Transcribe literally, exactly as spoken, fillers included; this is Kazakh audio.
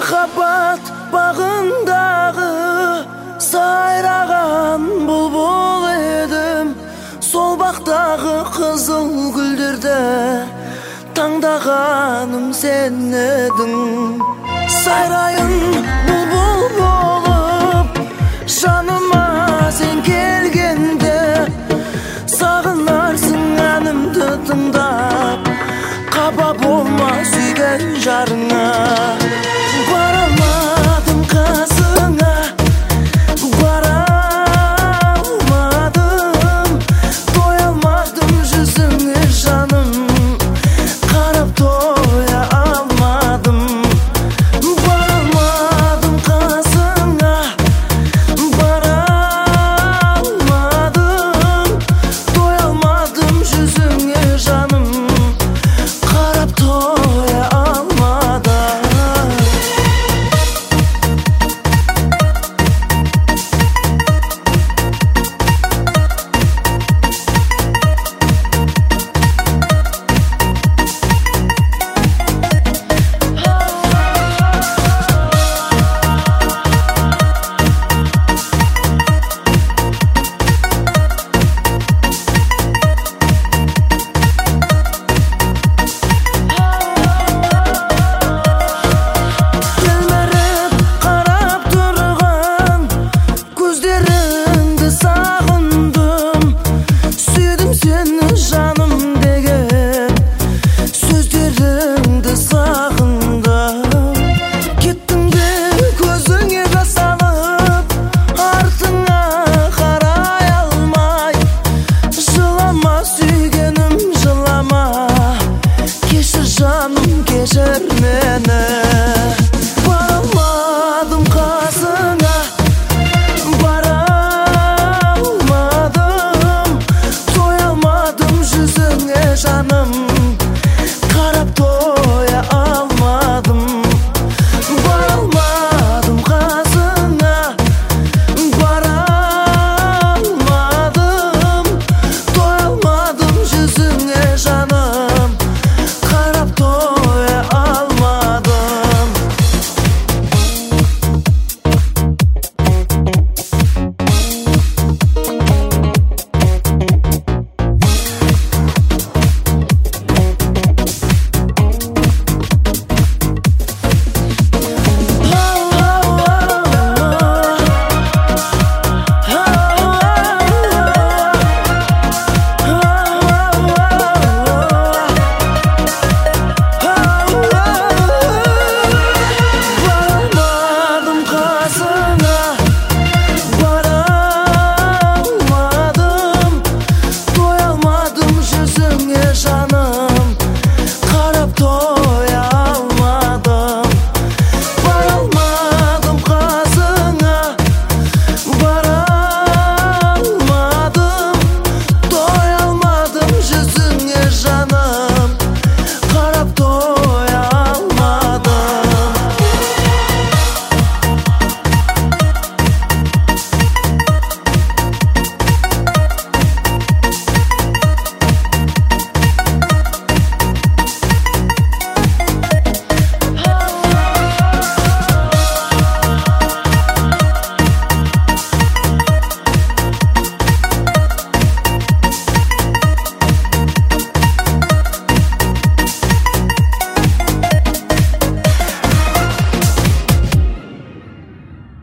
Махаббат бағындағы сайраған бұлбұл едім. Сол бақтағы қызыл гүлдерді таңдағаным сен едің. Сайрайын бұлбұл болып жаныма сен келгенде, сағынарсың әнімді тыңдап, қапа болма сүйген жарыңа. Бара алмадым қасыңа, бара алмадым, тоя алмадым жүзіңе жаным, қарап тоя алмадым. Бара алмадым қасыңа, бара алмадым, тоя алмадым жүзіңе жаным, қарап тоя алмадым. Жаным кешір мені.